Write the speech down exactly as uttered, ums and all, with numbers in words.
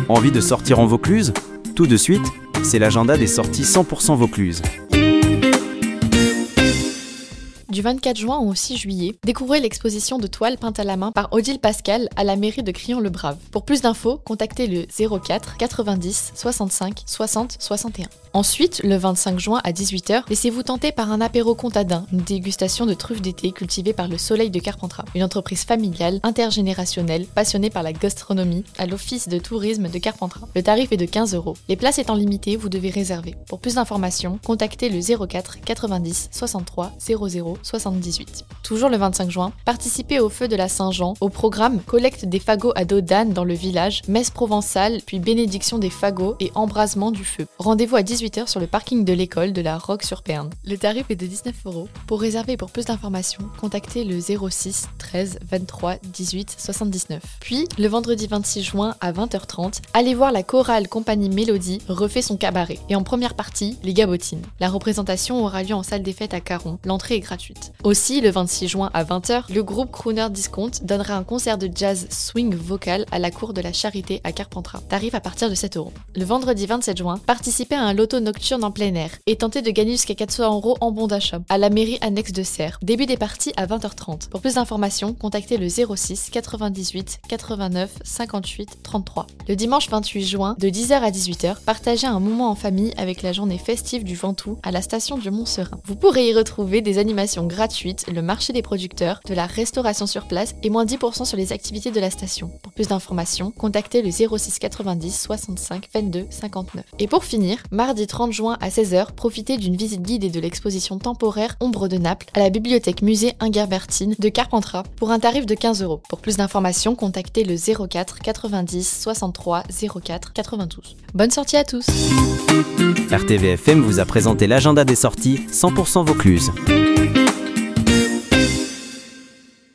Envie de sortir en Vaucluse ? Tout de suite, c'est l'agenda des sorties cent pour cent Vaucluse. Du vingt-quatre juin au six juillet, découvrez l'exposition de toiles peintes à la main par Odile Pascal à la mairie de Crillon-le-Brave. Pour plus d'infos, contactez le zéro quatre quatre-vingt-dix soixante-cinq soixante soixante et un. Ensuite, le vingt-cinq juin à dix-huit heures, laissez-vous tenter par un apéro comtadin, une dégustation de truffes d'été cultivées par le Soleil de Carpentras, une entreprise familiale, intergénérationnelle, passionnée par la gastronomie, à l'office de tourisme de Carpentras. Le tarif est de quinze euros. Les places étant limitées, vous devez réserver. Pour plus d'informations, contactez le zéro quatre quatre-vingt-dix soixante-trois zéro zéro soixante-dix-huit. Toujours le vingt-cinq juin, participez au feu de la Saint-Jean, au programme collecte des fagots à dos d'âne dans le village, messe provençale, puis bénédiction des fagots et embrasement du feu. Rendez-vous à dix-huit heures sur le parking de l'école de la Roque-sur-Perne. Le tarif est de dix-neuf euros. Pour réserver et pour plus d'informations, contactez le zéro six treize vingt-trois dix-huit soixante-dix-neuf. Puis, le vendredi vingt-six juin à vingt heures trente, allez voir la chorale Compagnie Mélodie refait son cabaret. Et en première partie, les Gabotines. La représentation aura lieu en salle des fêtes à Caron. L'entrée est gratuite. Aussi, le vingt-six juin à vingt heures, le groupe Crooner Discount donnera un concert de jazz swing vocal à la cour de la Charité à Carpentras. Tarif à partir de sept euros. Le vendredi vingt-sept juin, participez à un loto nocturne en plein air et tentez de gagner jusqu'à quatre cents euros en bon d'achat à la mairie annexe de Serres. Début des parties à vingt heures trente. Pour plus d'informations, contactez le zéro six quatre-vingt-dix-huit quatre-vingt-neuf cinquante-huit trente-trois. Le dimanche vingt-huit juin, de dix heures à dix-huit heures, partagez un moment en famille avec la journée festive du Ventoux à la station du Mont-Serein. Vous pourrez y retrouver des animations gratuites, le marché des producteurs, de la restauration sur place et moins dix pour cent sur les activités de la station. Pour plus d'informations, contactez le zéro six quatre-vingt-dix soixante-cinq vingt-deux cinquante-neuf. Et pour finir, mardi trente juin à seize heures, profitez d'une visite guidée de l'exposition temporaire Ombre de Naples à la bibliothèque musée Ingerbertine de Carpentras pour un tarif de quinze euros. Pour plus d'informations, contactez le zéro quatre quatre-vingt-dix soixante-trois zéro quatre quatre-vingt-douze. Bonne sortie à tous. R T V F M vous a présenté l'agenda des sorties cent pour cent Vaucluse.